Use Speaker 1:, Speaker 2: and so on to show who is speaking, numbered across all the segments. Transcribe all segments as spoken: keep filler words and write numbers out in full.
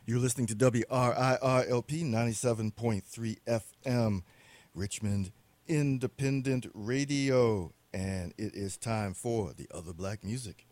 Speaker 1: You're listening to W R I R L P ninety-seven point three F M, Richmond Independent Radio, and it is time for the other black music.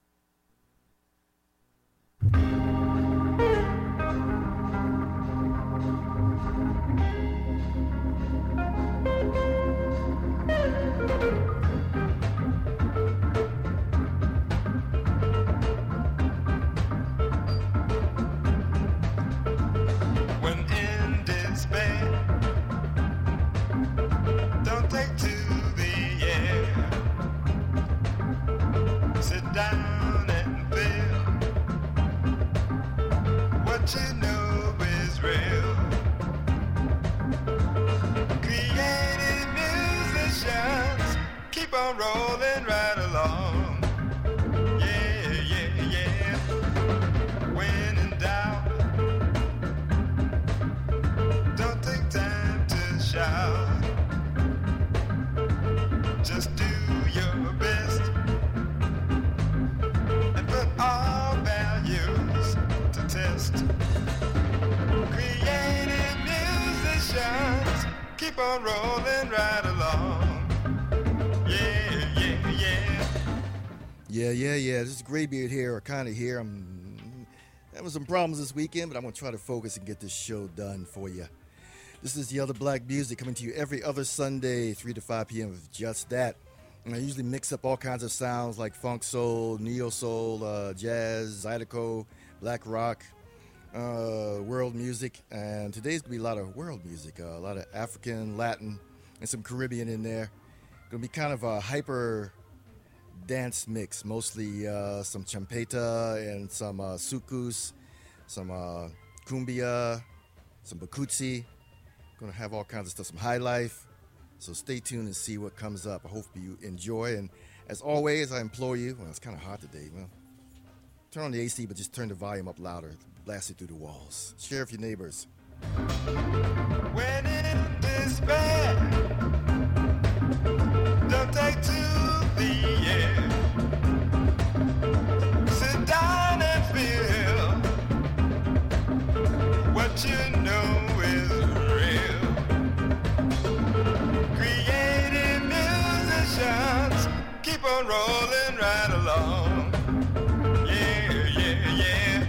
Speaker 2: Rolling right along, yeah, yeah, yeah. When in doubt, don't take time to shout. Just do your best and put all values to test. Creative musicians keep on rolling right along.
Speaker 1: Yeah, yeah, yeah. This is Graybeard here, or kind of here. I'm having some problems this weekend, but I'm going to try to focus and get this show done for you. This is the Other Black Music coming to you every other Sunday, three to five p.m. with just that. And I usually mix up all kinds of sounds like funk soul, neo soul, uh, jazz, zydeco, black rock, uh, world music. And today's going to be a lot of world music, uh, a lot of African, Latin, and some Caribbean in there. Going to be kind of a hyper dance mix, mostly uh, some champeta and some uh, sukus, some uh, cumbia, some bakutsi. Gonna have all kinds of stuff, some high life. So stay tuned and see what comes up. I hope you enjoy. And as always, I implore you, well, it's kind of hot today. Well, turn on the A C, but just turn the volume up louder. Blast it through the walls. Share with your neighbors.
Speaker 2: When in despair, don't take to the air. Sit down and feel what you know is real. Creative musicians keep on rolling right along. Yeah, yeah, yeah.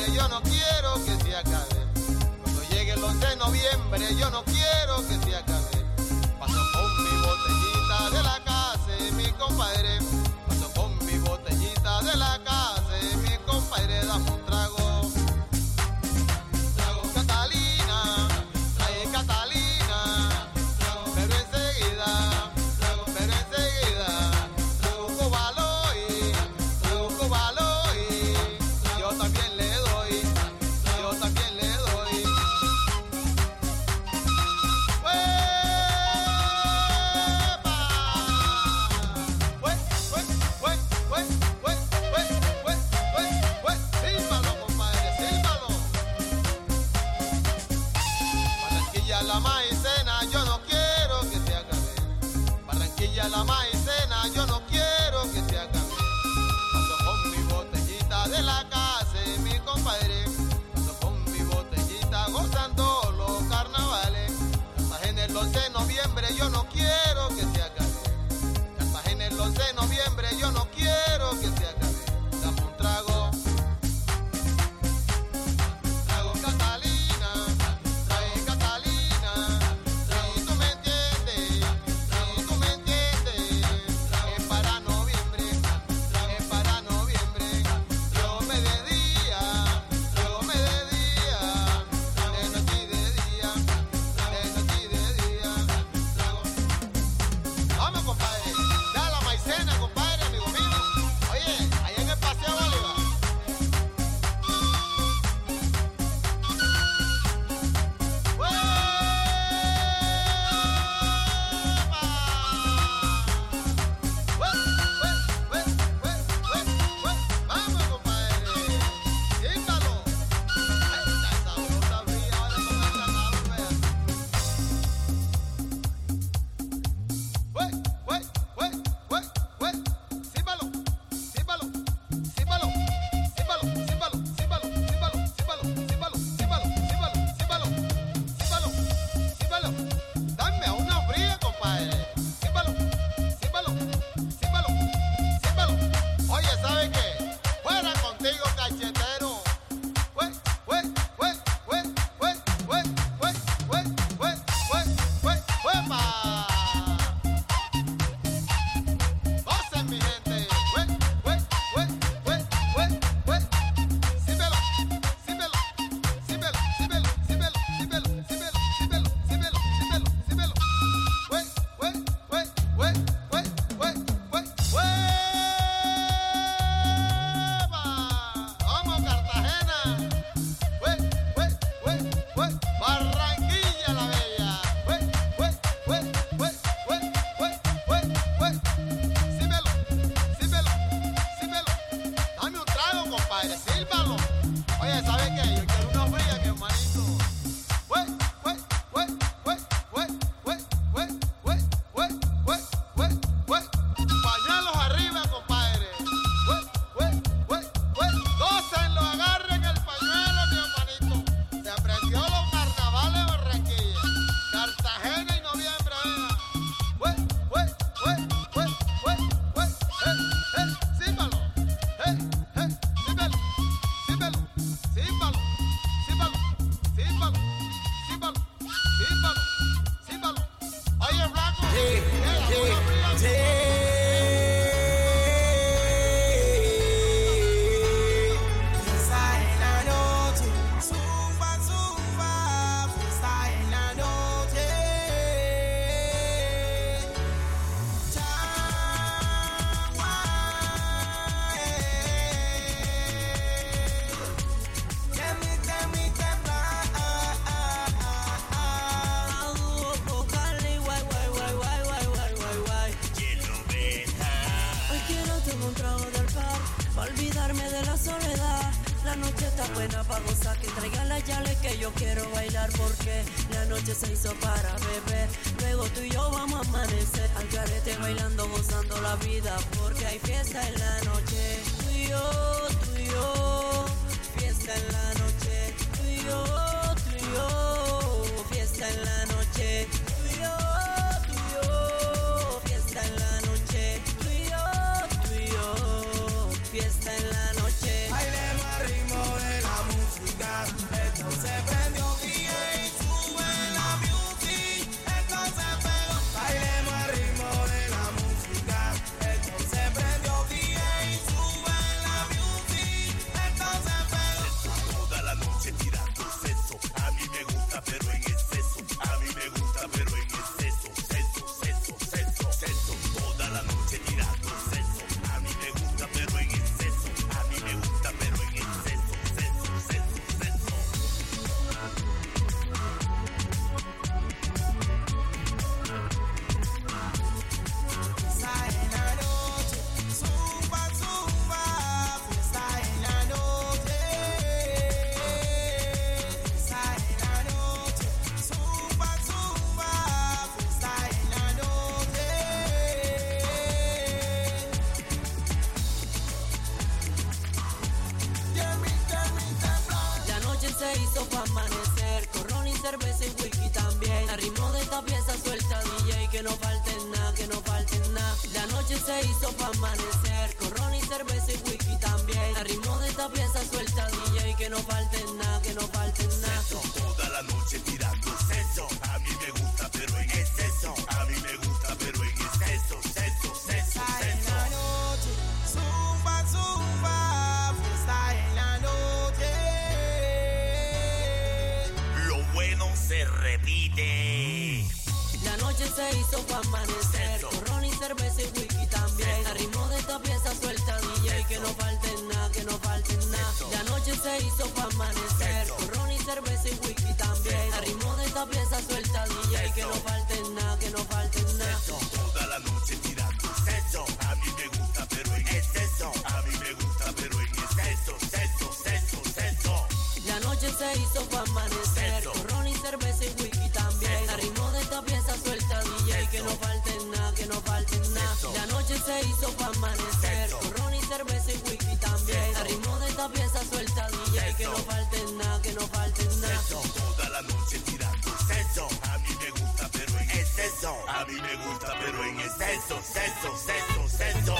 Speaker 3: noviembre yo no quiero que se acabe. Cuando llegue el once de noviembre yo no quiero que se acabe. Paso con mi botellita de la casa, mi compadre. Paso con mi botellita de la casa, mi compadre, dame un trago. Trago Catalina, trae Catalina, pero enseguida, pero enseguida, trago Cobaloy, trago Cobaloy, yo también le doy, yo también le doy. La maicena, yo no quiero que se acabe. Barranquilla, la maicena, yo no quiero que se acabe. Paso con mi botellita de la casa, mi compadre. Paso con mi botellita gozando los carnavales. Cartagena el once de noviembre, yo no quiero que se acabe. Cartagena el once de noviembre, yo no quiero que se acabe. Dame un trago. Trago Catalina, trae Catalina.
Speaker 4: buena pa' gozar, que traiga la yale que yo quiero bailar porque la noche se hizo para beber. Luego tú y yo vamos a amanecer al garete bailando, gozando la vida porque hay fiesta en la noche. Tú y yo, tú y yo, fiesta en la noche. Tú y yo, tú y yo, fiesta en la noche. Tú y yo, tú y yo, fiesta en la noche. Tú y yo, tú y yo, fiesta en la noche.
Speaker 5: Bailemos al ritmo de la música.
Speaker 4: pa' amanecer, con ron y cerveza y whisky también. Al ritmo de esta pieza suelta D J, que no falte nada, que no falte nada. La noche se hizo pa' amanecer, con ron y cerveza y whisky también. Al ritmo de esta pieza suelta D J, que no falte nada, que no falte nada.
Speaker 5: Toda la noche tirando sexo, a mí me gusta pero en exceso, a mí me gusta pero en exceso, sexo, sexo, sexo.
Speaker 3: La noche, zumba, zumba, fiesta en la noche.
Speaker 5: Lo bueno se repite.
Speaker 4: La noche se hizo pa' amanecer, con ron y cerveza y whisky también. Al ritmo de esta pieza suelta D J, que no falte nada, que no falte nada. La noche se hizo pa' amanecer, con ron y cerveza y whisky también. Al ritmo de esta pieza suelta D J, que no falte nada, que no falte nada.
Speaker 5: Toda la noche tirando sexo, a mí me gusta pero en exceso, a mí me gusta pero en exceso, sexo, sexo, sexo.
Speaker 4: La noche se hizo pa' amanecer, con ron y cerveza y whisky también. Al ritmo de esta pieza suelta D J, que no falte nada, que no falte nada. La noche se hizo pa' amanecer, con ron y cerveza y whisky también. Al ritmo de esta pieza suelta D J, que no falte nada, que no falte nada.
Speaker 5: Toda la noche tirando sexo, a mí me gusta pero en exceso, a mí me gusta pero en exceso, sexo, sexo, sexo.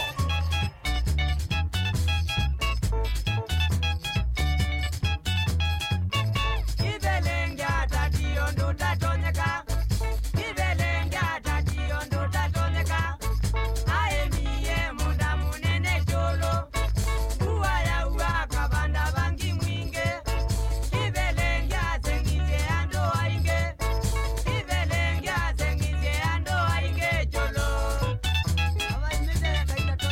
Speaker 3: Ando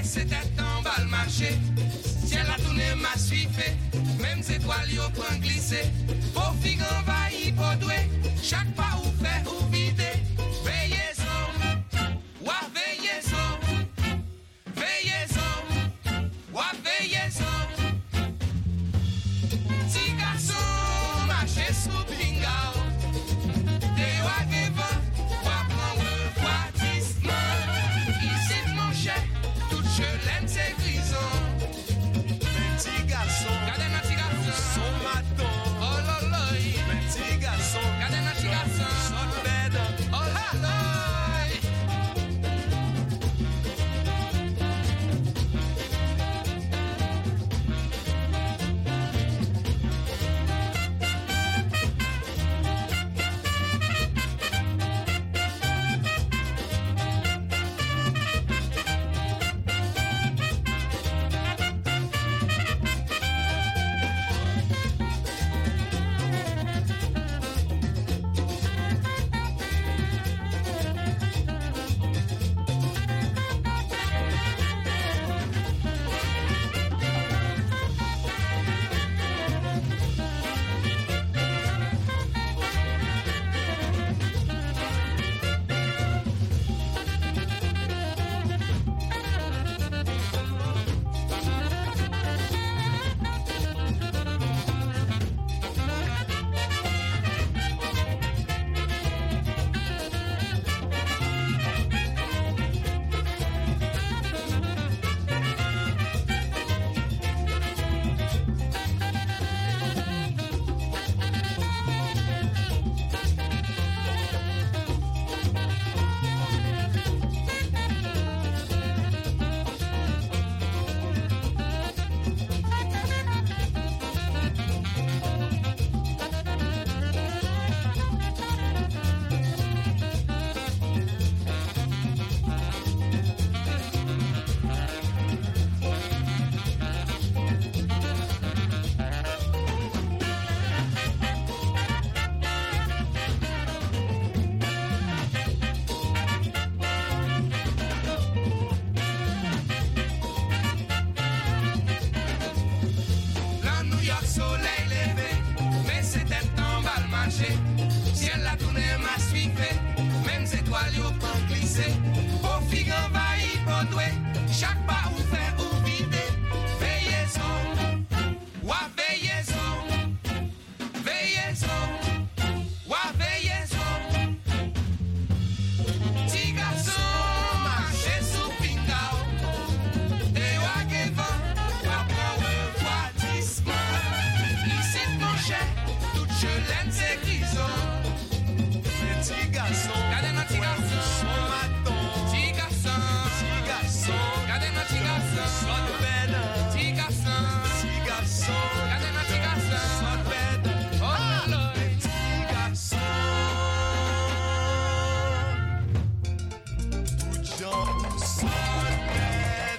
Speaker 6: c'était en bas le marché. Ciel a tourné, m'a suivi. Même étoiles yo prend glisser. Pour figue envahi, pour doué. Chaque pas ou fait ou vide. Veillez son, wa veillez son. Veillez son, wa veillez son. Ti garçon, marché sous pingao. De wa devant, wa prend refroidissement. Ici mon cher, toute je l'aime c'est grison.
Speaker 2: Petit garçon,
Speaker 6: Gardez notre petit garçon.
Speaker 2: son maton.
Speaker 6: Oh là là.
Speaker 2: Petit garçon,
Speaker 6: Gardez notre petit garçon.
Speaker 2: son bed.
Speaker 6: Oh là là. Ciel a tourné, m'a suivi. Même étoiles yo prend glisser. Pour figue envahi, pour doué. Chaque pas ou fait ou vide. Veillez son, wa veillez son. Veillez son, wa veillez son. Ti garçon, marché sous pingao. Et wa devant, wa prend refroidissement. Ici mon cher, toute je l'aime c'est grison.
Speaker 2: Petit garçon,
Speaker 6: Gardez notre petit garçon.
Speaker 2: son maton.
Speaker 6: Petit garçon.
Speaker 2: Petit garçon,
Speaker 6: Gardez notre petit garçon.
Speaker 2: son bed.
Speaker 6: Petit garçon.
Speaker 2: Petit garçon,
Speaker 6: Gardez notre petit garçon.
Speaker 2: son bed.
Speaker 6: Oh là là.
Speaker 2: Petit garçon, tout genre, son bed.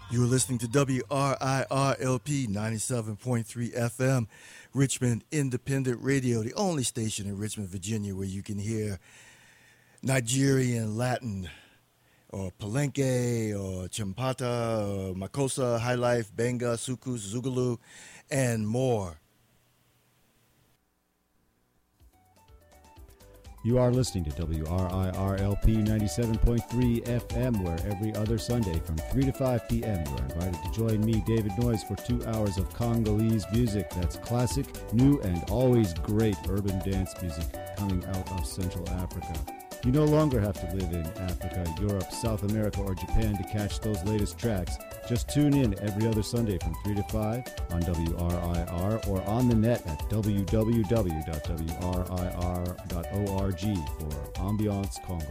Speaker 1: You are listening to W R I R L P ninety-seven point three F M, Richmond Independent Radio, the only station in Richmond, Virginia, where you can hear Nigerian, Latin, or Palenque, or Champata, or Makossa, High Life, Benga, Sukus, Zougalou, and more.
Speaker 7: You are listening to W R I R L P ninety-seven point three F M, where every other Sunday from three to five p.m. you are invited to join me, David Noyes, for two hours of Congolese music. That's classic, new, and always great urban dance music coming out of Central Africa. You no longer have to live in Africa, Europe, South America, or Japan to catch those latest tracks. Just tune in every other Sunday from three to five on W R I R or on the net at w w w dot w r i r dot org for Ambiance Congo.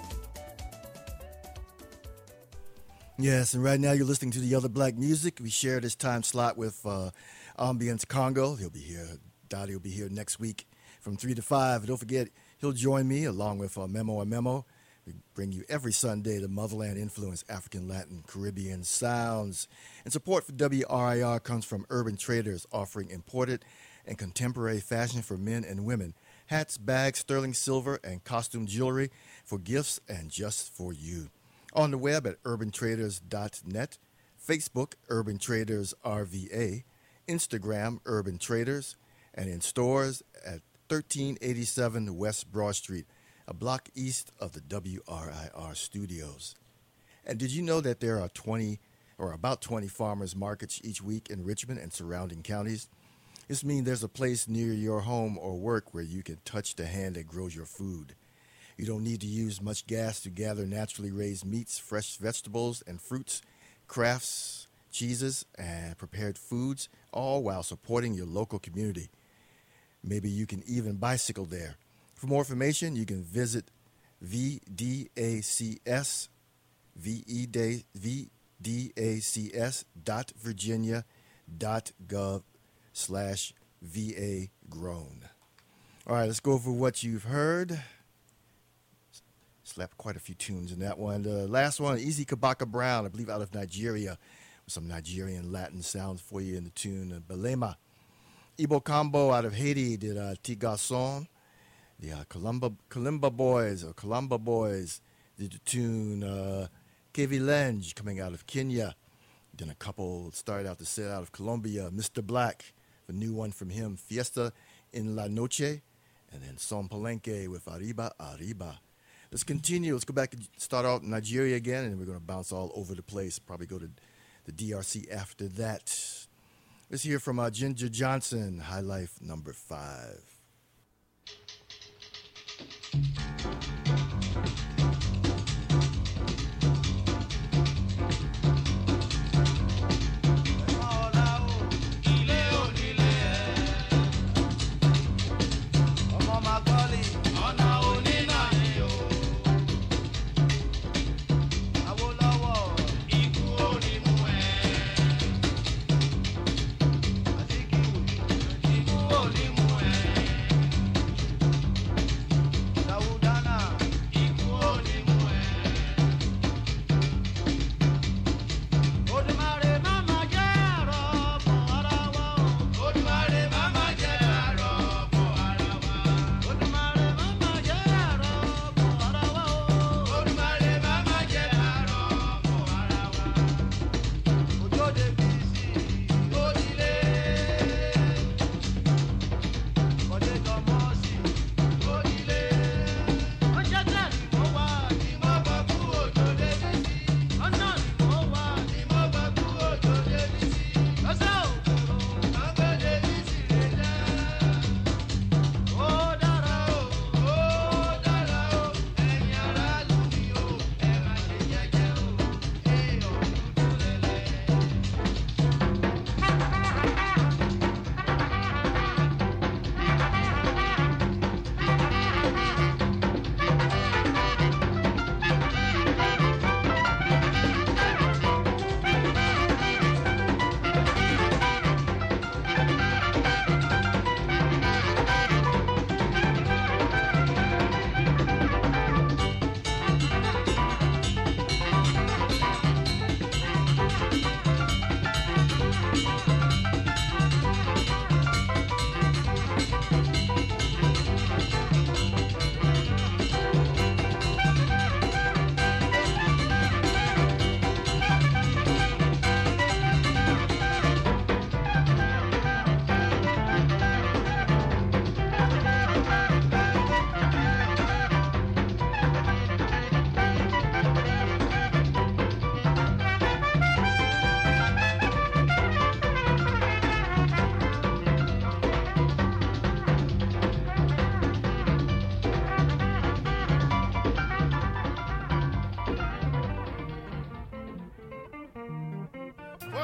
Speaker 1: Yes, and right now you're listening to the Other Black Music. We share this time slot with uh, Ambiance Congo. He'll be here. Dottie will be here next week from three to five. And don't forget, he'll join me along with uh, Memo and Memo. We bring you every Sunday the motherland influence, African, Latin, Caribbean sounds. And support for W R I R comes from Urban Traders, offering imported and contemporary fashion for men and women. Hats, bags, sterling silver, and costume jewelry for gifts and just for you. On the web at urban traders dot net, Facebook, Urban Traders R V A, Instagram, Urban Traders, and in stores at thirteen eighty-seven West Broad Street, a block east of the W R I R studios. And did you know that there are twenty or about twenty farmers markets each week in Richmond and surrounding counties? This means there's a place near your home or work where you can touch the hand that grows your food. You don't need to use much gas to gather naturally raised meats, fresh vegetables and fruits, crafts, cheeses, and prepared foods, all while supporting your local community. Maybe you can even bicycle there. For more information, you can visit V D A C S, V D A C S dot virginia dot gov slash V A grown. All right, let's go over what you've heard. Slapped quite a few tunes in that one. The last one, Easy Kabaka Brown, I believe out of Nigeria, with some Nigerian Latin sounds for you in the tune uh, Belema. Ibo Combo out of Haiti did uh, Tigason. The uh, Kalimba, Kalimba Boys, or Kalamba Boys, did the tune uh, Kevilange coming out of Kenya. Then a couple started out to set out of Colombia. Mister Black, the new one from him, Fiesta in La Noche. And then Son Palenque with Arriba, Arriba. Let's continue. Let's go back and start out in Nigeria again, and we're going to bounce all over the place. Probably go to the D R C after that. Let's hear from uh, Ginger Johnson, High Life number five.
Speaker 3: Holy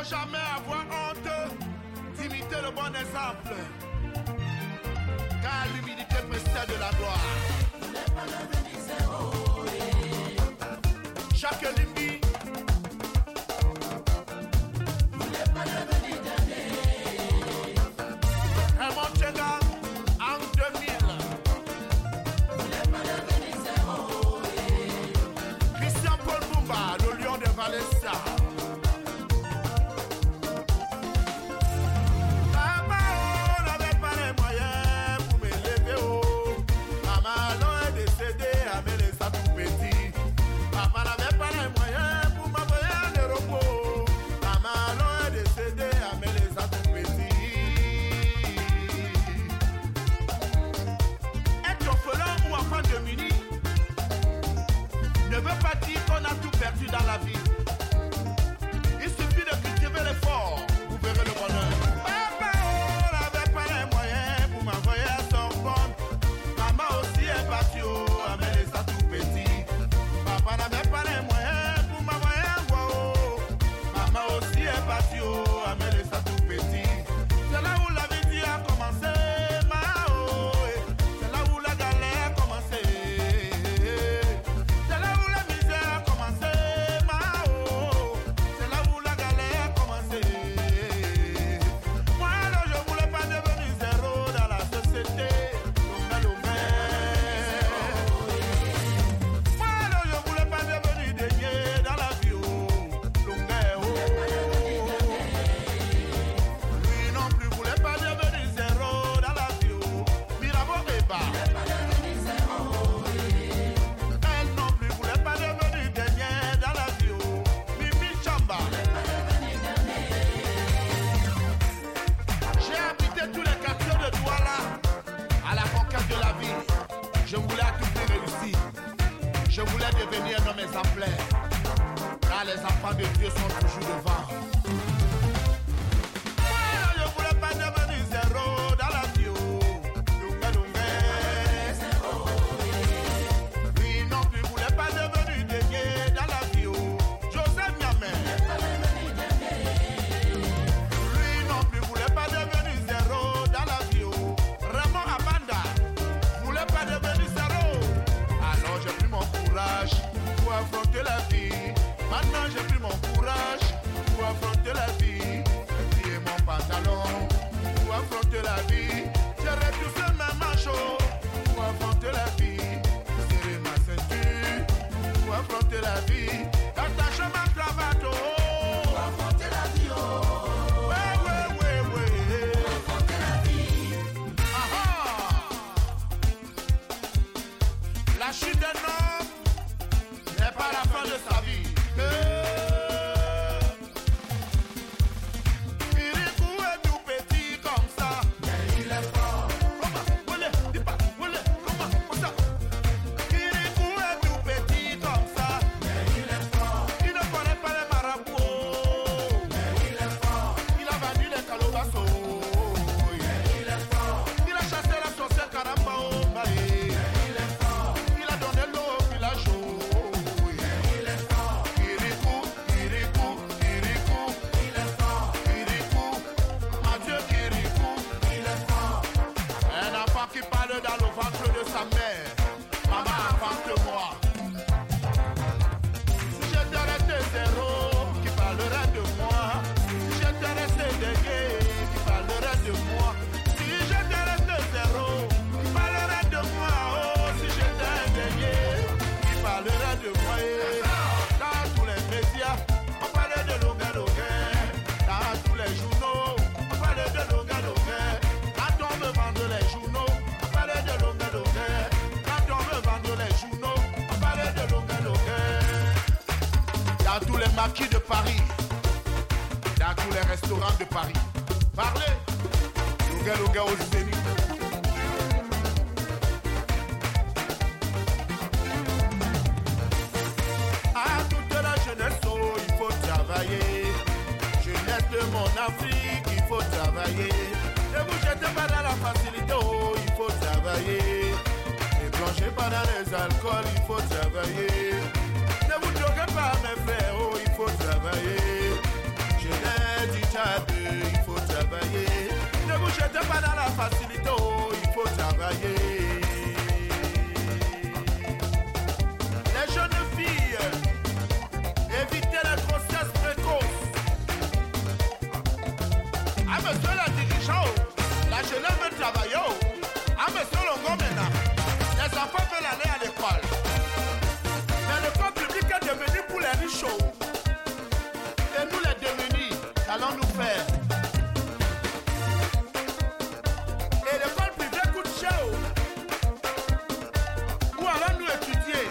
Speaker 8: jamais avoir honte d'imiter le bon exemple. Car l'humilité précède de la gloire. Chaque limbi Raymond Tchenga en deux mille. Christian Paul Bumba, le lion de Valessa. Papa, on n'avait pas les moyens pour m'élever haut. Maman, l'on est décédé, amené ça tout petit. Papa n'avait pas les moyens pour m'envoyer en repos. Maman, l'on est décédé, amené ça tout petit. Être orphelin ou enfant de mini ne veut pas dire qu'on a tout perdu dans la vie. Il suffit de cultiver l'effort, vous verrez le bonheur. Papa, on n'avait pas les moyens pour m'envoyer à Sorbonne. Maman aussi est partie, oh, amener ça tout petit. Papa n'avait pas les moyens pour m'envoyer à Wao. Maman aussi est partie, oh, amener ça tout petit. C'est là où la vie a commencé, Mao. C'est là où la galère a commencé. C'est là où la misère a commencé, Mao. C'est là où la galère a commencé. Moi, alors, je voulais pas devenir zéro dans la société. Longa, longa. Moi, alors, je voulais pas devenir dénié dans la vie. Oh. Longa, oh. Lui non plus voulait pas devenir zéro dans la vie. Oh. Mirabeau et bas. Elle non plus voulait pas devenir dernière dans la vie. Oh. Mimi Chamba. J'ai habité tous les quartiers de Douala à la conquête de la vie. Je voulais à tout prix réussir. Je voulais devenir un homme exemplaire. Car les enfants de Dieu sont toujours devant. Moi, je voulais pas devenir zéro dans la vie. Oh. Lunga, lunga. Lui non plus voulait pas devenir dernier dans la vie. Oh. Joseph Niamé. Lui non plus voulait pas devenir zéro dans la vie. Oh. Raymond Abanda voulait pas devenir zéro. Alors j'ai pris mon courage pour affronter la vie. Maintenant j'ai pris mon courage pour affronter la vie. J'ai plié mon pantalon pour affronter la vie. J'ai retroussé mes manchots pour affronter la vie. J'ai serré ma ceinture pour affronter la vie. Attaché ma cravate oh, pour affronter la vie. Oh. Ouais, ouais, ouais, ouais. Pour affronter la vie. Ah, ah. La chute d'un homme n'est pas la fin de sa vie. Kirikou est tout petit comme ça. Mais il est fort. Comment? Olé, dis pas, olé, comment? Comme ça. Kirikou est tout petit comme ça. Mais il est fort. Il ne connaît pas les marabouts. Mais il est fort. Il a vendu les calobassos. Mais il est fort. Il a chassé la sorcière Karamba au baé. Mais il est fort. Il a donné l'eau au village. Qui parle dans le ventre de sa mère. Maman, invente-moi. Si j'étais resté zéro, qui parlerait de moi? Si j'étais resté dégué, qui parlerait de moi? Si j'étais resté zéro, qui parlerait de moi? Oh, si j'étais dégué, qui parlerait de moi? Et dans tous les médias, on parlait de Longa Longa. Dans tous les journaux, on parlait de Longa Longa. Quand on me vend les journaux, de Longa Longa. Quand on veut vendre les journaux, on parlait de Longa Longa. Dans tous les maquis de Paris, dans tous les restaurants de Paris, parlez Longa Longa aux Zénith. À toute la jeunesse, oh, il faut travailler. Jeunesse de mon Afrique, il faut travailler. Ne vous jetez pas dans la facilité, oh, il faut travailler. Ne plongez pas dans les alcools, il faut travailler. Ne vous droguez pas, mes frères, oh, il faut travailler. Jeunesse j'étais pas dans la facilité, oh, il faut travailler. Les jeunes filles, évitez la grossesse précoce. Ah, monsieur le dirigeant, la jeunesse veut travailler. Ah, monsieur Longo maintenant, les enfants veulent aller à l'école. Mais l'école publique est devenue pour les riches. Et nous les démunis, qu'allons-nous faire? Et l'école privée coûte cher. Où allons-nous étudier?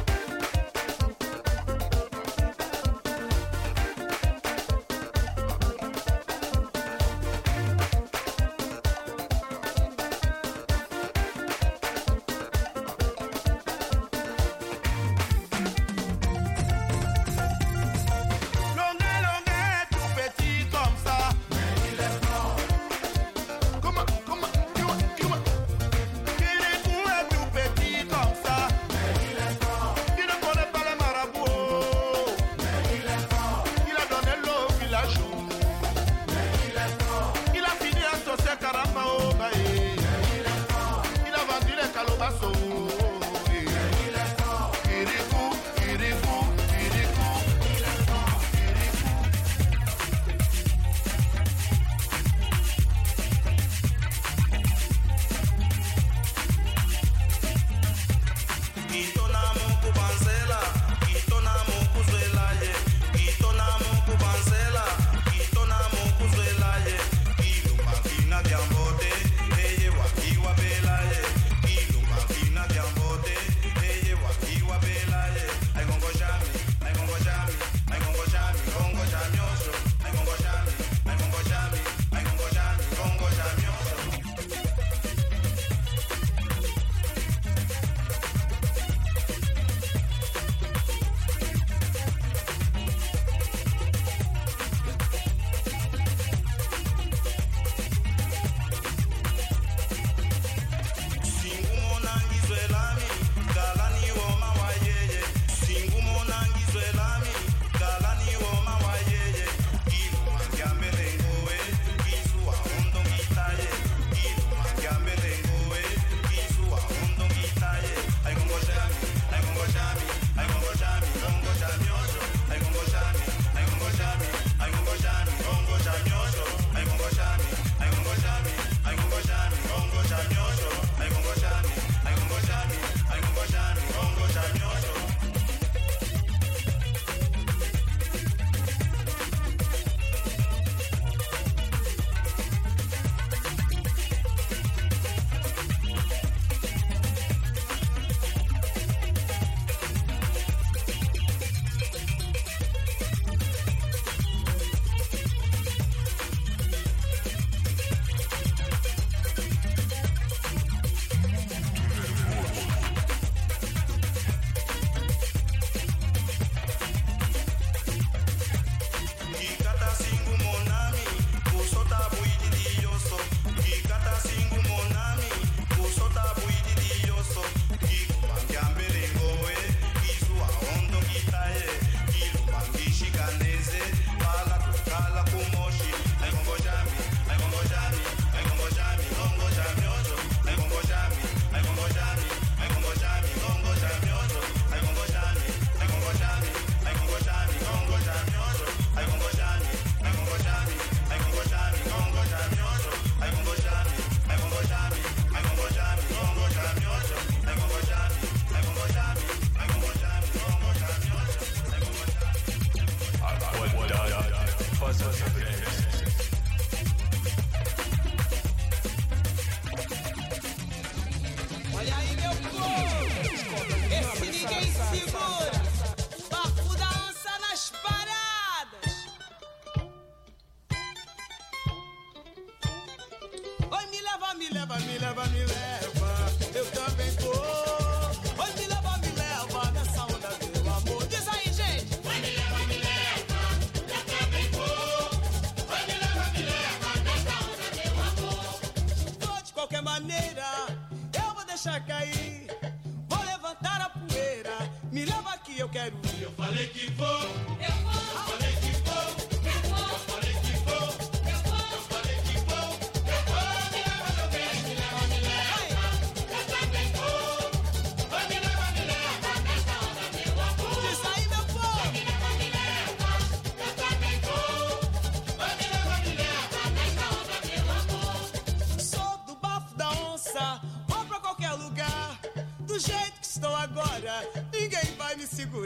Speaker 9: deixa cair. Vou levantar a poeira. Me leva aqui, eu quero ir. Eu falei que vou. Eu vou. Eu falei que vou. Eu vou. Eu falei que vou. Eu vou. Eu falei que vou. Eu vou.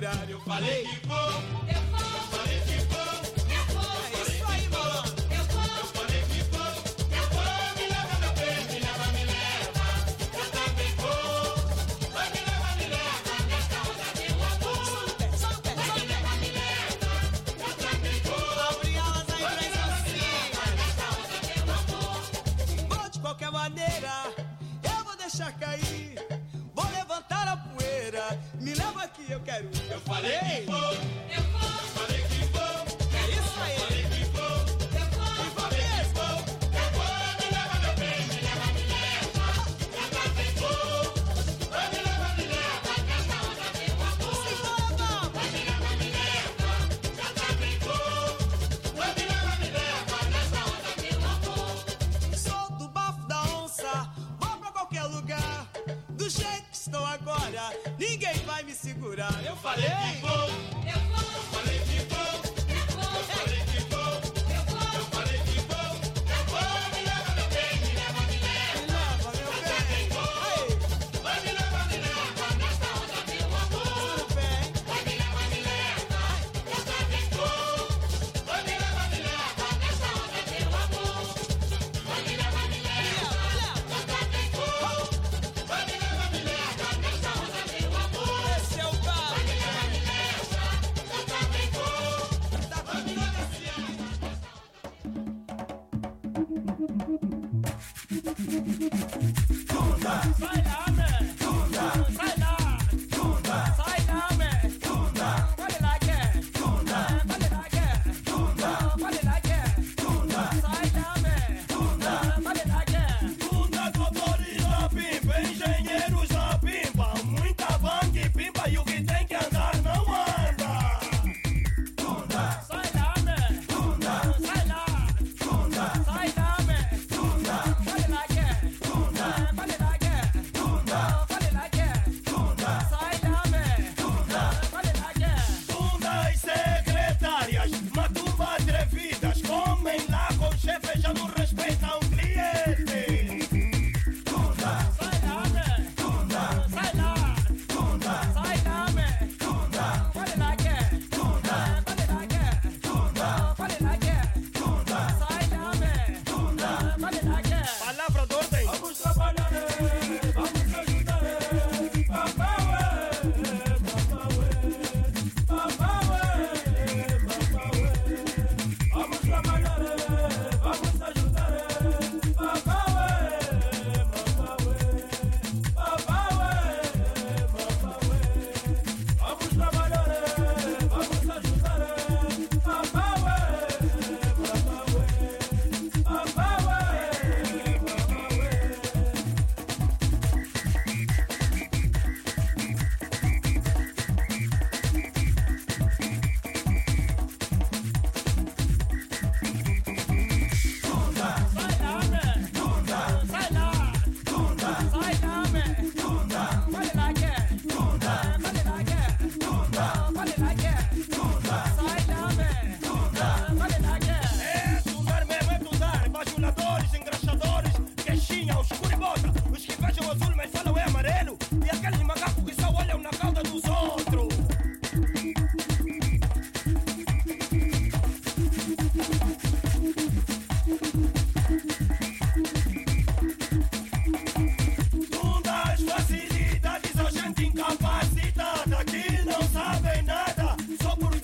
Speaker 9: segurar. Eu falei que vou,
Speaker 6: Eu vou,
Speaker 9: eu falei que vou,
Speaker 6: eu vou,
Speaker 9: é isso aí, malandro.
Speaker 6: eu vou,
Speaker 9: Eu falei que vou,
Speaker 6: eu vou,
Speaker 9: me leva, meu bem, me leva, me leva. Eu também vou, vai, me leva, me leva.
Speaker 6: nessa onda meu amor.
Speaker 9: Sobe, sobe, sobe.
Speaker 6: Me leva, me leva,
Speaker 9: Eu também vou,
Speaker 3: Abre alas aí pra
Speaker 6: nessa onda meu amor.
Speaker 3: Vou de qualquer maneira, eu vou deixar cair. Vou levantar a poeira, me leva aqui, eu quero ir.
Speaker 9: eu falei que vou,
Speaker 6: Eu vou,
Speaker 9: eu falei que vou,
Speaker 3: É isso
Speaker 9: eu
Speaker 3: aí.
Speaker 9: falei que vou,
Speaker 6: eu vou,
Speaker 9: eu falei que vou. Eu vou, me leva, meu bem, me leva, me leva. Eu também vou, vai, me leva, me leva.
Speaker 6: nessa onda meu amor.
Speaker 3: Simbora,
Speaker 6: Me leva, me leva,
Speaker 9: Eu também vou, vai, me leva, me leva.
Speaker 6: nessa onda meu amor.
Speaker 3: sou do bafo da onça, vou pra qualquer lugar. Do jeito que estou agora, ninguém vai me segurar. Eu falei
Speaker 9: que vou,
Speaker 6: Eu vou,
Speaker 9: eu falei que vou,
Speaker 6: eu vou,
Speaker 9: eu falei que vou,
Speaker 6: eu vou,
Speaker 9: eu falei que vou. Eu vou, me leva, meu bem, me leva, me leva.
Speaker 3: me leva, meu bem. Aí,
Speaker 9: Vai, me leva, me leva.
Speaker 6: nessa onda meu amor.
Speaker 3: tudo bem.
Speaker 6: Vai, me leva, me leva,
Speaker 9: Eu também vou, vai, me leva, me leva.
Speaker 6: nessa onda meu amor. Vai, me leva, me leva,
Speaker 9: Eu também vou, vai, me leva, me leva.
Speaker 6: nessa onda meu amor.
Speaker 3: Esse é o bafo.
Speaker 6: Me leva, me leva,
Speaker 9: Eu também vou,
Speaker 3: Tá tudo negociado.
Speaker 9: sai lá, man. Sai lá, sai lá, man. Pode lá, quer. Pode lá, quer. Pode lá, quer. Sai lá, man. Pode lá, quer.
Speaker 5: Tunda, motorista, pimpa, engenheiro já pimpa. Muita bang e pimpa e o que tem que andar não anda.
Speaker 9: Sai lá, man. Sai lá. Sai lá, man. Pode lá, quer. Pode lá, quer. Pode lá, quer. Sai lá, man. Pode lá, quer.
Speaker 5: Tunda e secretárias, matumba atrevidas, comem lá com o chefe, já não respeitam o cliente.
Speaker 9: Sai lá, man. Sai lá. Sai lá, man. Pode lá, quer. Pode lá, quer. Pode lá, quer. Sai lá, man. Pode lá, quer.
Speaker 5: Palavra de ordem.
Speaker 9: Vamos trabalhar, vamos ajudar, papá, ué, papá, ué, papá, ué, papá, ué. Vamos trabalhar, vamos ajudar, papá, ué, papá, ué, papá, ué, papá, ué. Vamos trabalhar, vamos ajudar, papá, ué, papá, ué, papá, ué, papá, ué. Sai lá, man. Sai lá. Sai lá, man. Pode lá, quer. Pode lá, quer. Pode lá, quer. Sai lá, man. Pode lá, quer.
Speaker 5: É tundar mesmo, é tundar. Bajuladores, engraxadores, queixinha, os curibota. Os que vejam azul, mas falam é amarelo. E aqueles macacos que só olham na cauda dos outros. Tunda as facilidades, a gente incapacitada que não sabe nada. Só por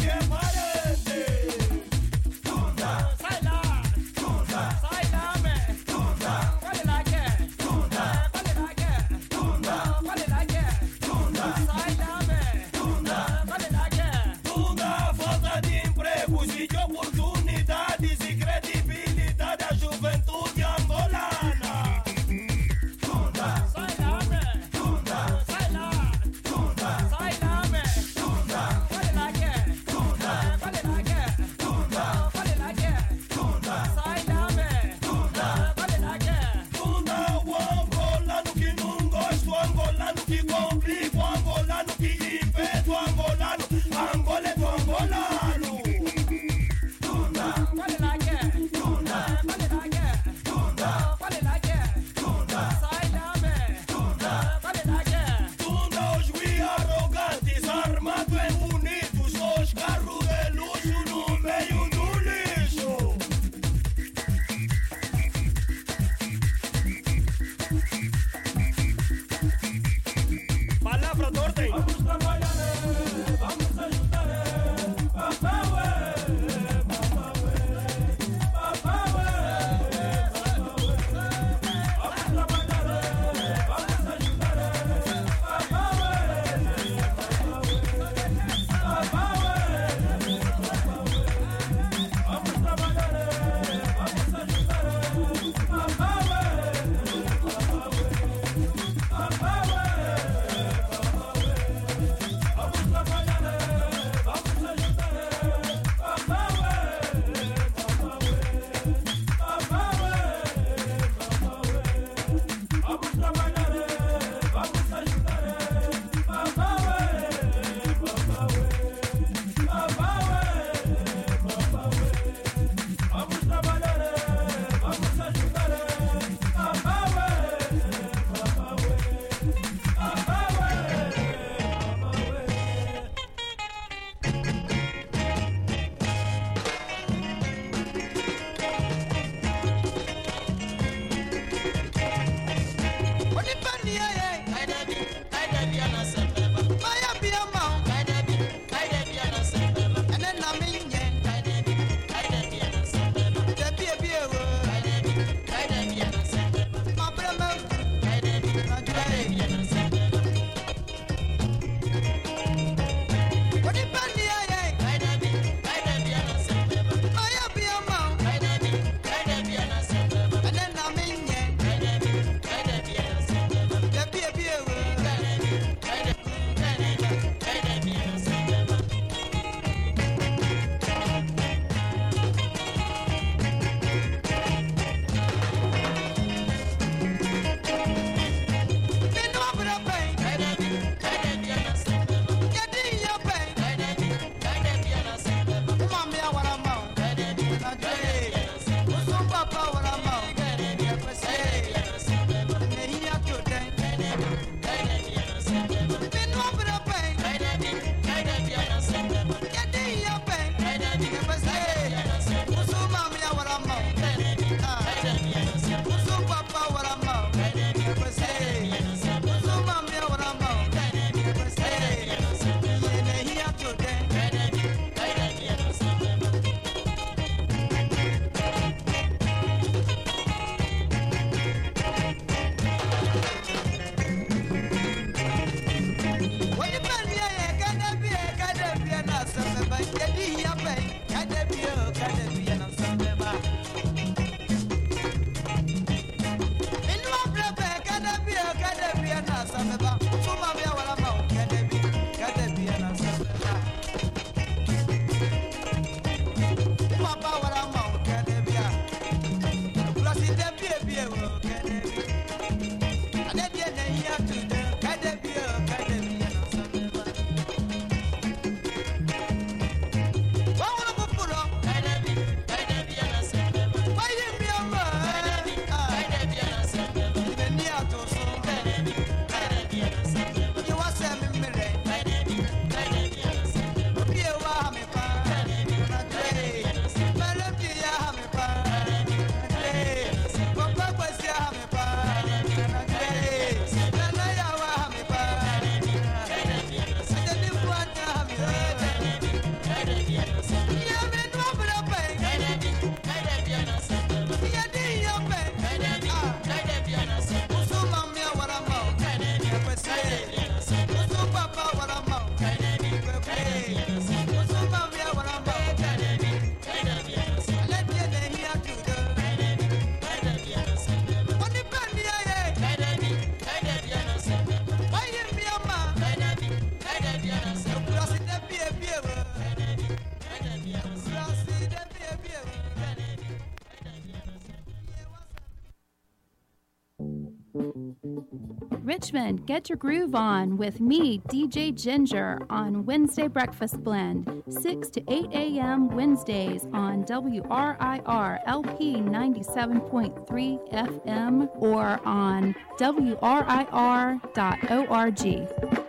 Speaker 10: Richmond, get your groove on with me, D J Ginger, on Wednesday Breakfast Blend, six to eight a.m. Wednesdays on W R I R L P ninety-seven point three F M or on W R I R dot org.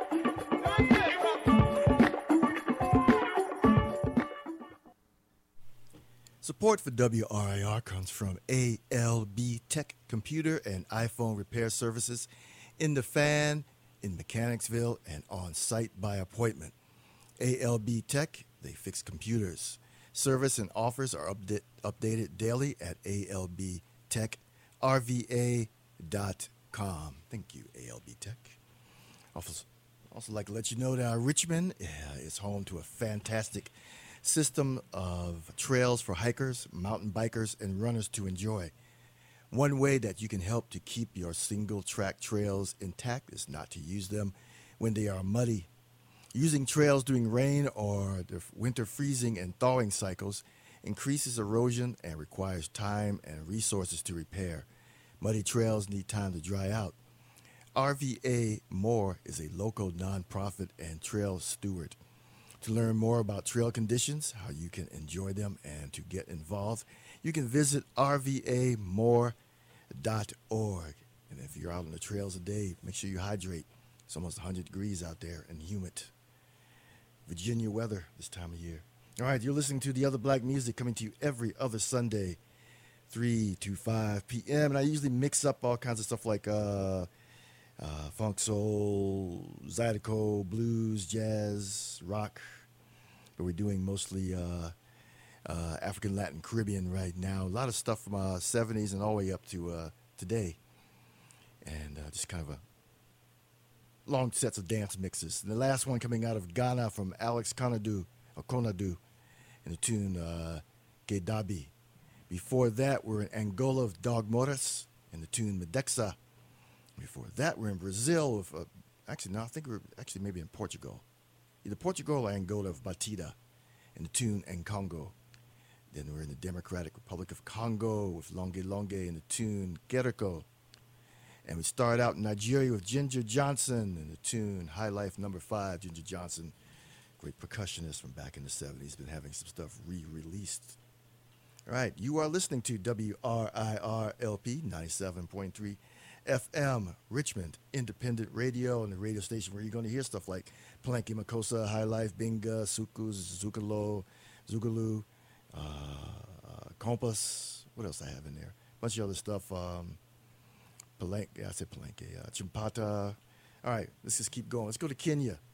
Speaker 1: Support for W R I R comes from A L B Tech Computer and iPhone Repair Services in the Fan, in Mechanicsville, and on site by appointment. A L B Tech, they fix computers. Service and offers are update, updated daily at A L B Tech R V A dot com. Thank you, A L B Tech. Also, also like to let you know that Richmond uh, is home to a fantastic system of trails for hikers, mountain bikers, and runners to enjoy. One way that you can help to keep your single-track trails intact is not to use them when they are muddy. Using trails during rain or the winter freezing and thawing cycles increases erosion and requires time and resources to repair. Muddy trails need time to dry out. R V A More is a local nonprofit and trail steward. To learn more about trail conditions, how you can enjoy them, and to get involved, you can visit R V A more dot org. And if you're out on the trails today, make sure you hydrate. It's almost one hundred degrees out there and humid. Virginia weather this time of year. All right, you're listening to The Other Black Music, coming to you every other Sunday, three to five p.m. And I usually mix up all kinds of stuff like uh, Uh, funk, soul, zydeco, blues, jazz, rock, but we're doing mostly uh, uh, African, Latin, Caribbean right now. A lot of stuff from uh, seventies and all the way up to uh, today, and uh, just kind of a long sets of dance mixes. And the last one coming out of Ghana from Alex Konadu, or Konadu, in the tune uh, Gedabi. Before that, we're in Angola with Dog Morris in the tune Medexa. Before that, we're in Brazil with, uh, actually, no, I think we're actually maybe in Portugal. Either Portugal or Angola with Batida in the tune Nkongo. Then we're in the Democratic Republic of Congo with Longe Longe in the tune Geriko. And we start out in Nigeria with Ginger Johnson in the tune High Life Number Five. Ginger Johnson, great percussionist from back in the seventies, been having some stuff re-released. All right, you are listening to W R I R L P ninety-seven point three F M, Richmond Independent Radio, and the radio station where you're going to hear stuff like Palenque Makossa, High Life, Binga, Suku, Zukalo, Zugalu, uh, uh, Compass. What else I have in there? A bunch of other stuff. Um, Palenque, yeah, I said Palenque. Uh, Chimpata. All right, let's just keep going. Let's go to Kenya.